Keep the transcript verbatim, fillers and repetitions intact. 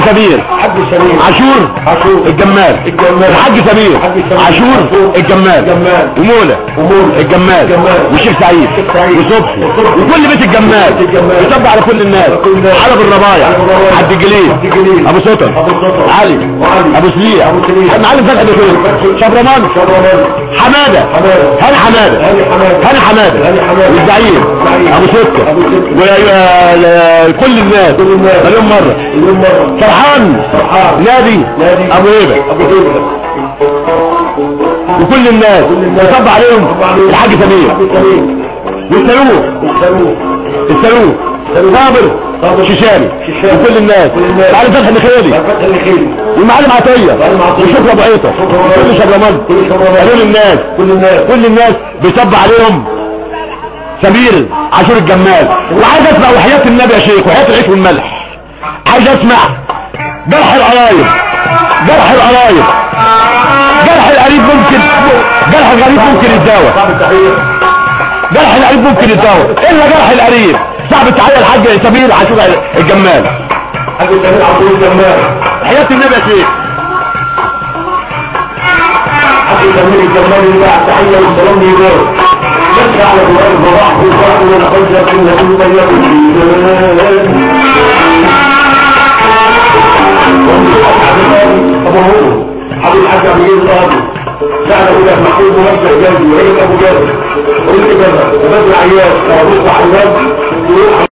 سمير حاج سمير عاشور عاشور الجمال الجمال الحاج سمير عاشور الجمال ومولى الجمال والشيخ سعيد وصبحي وكل بيت الجمال يصب على كل الناس، علب الربايع، عبد الجليل، ابو سطر، علي، ابو سليع، معلم فتحي بخير، شبرمان، حماده، هاني حماده، هاني حماده والزعيم ابو سكر وكل الناس مليون مره. فرحان نادي ابو هيبه وكل الناس يصب عليهم الحاج سمير والسلوك السلوك صابر شيشاني وكل الناس، معلم فتحي الخيري والمعلم عطيه وشكرا ابو عيطه كل شبرمان كل الناس كل الناس بيصب عليهم سمير عاشور الجمال. وعايز اسمع وحياة النبي يا شيخ وحياة العيش والملح، عايز اسمع جرح القرايب، جرح القرايب، جرح القريب ممكن، جرح الغريب ممكن يتداوى، جرح القريب ممكن يتداوى الا جرح القريب. صعب التحيه الحاج سمير عاشور الجمال، حاج سمير عاشور الجمال، حياة النبي يا شيخ. حاج سمير الجمال اللي بعد تحيه والسلام لله نسعى على جوار البراح والفرح والحجة في النبي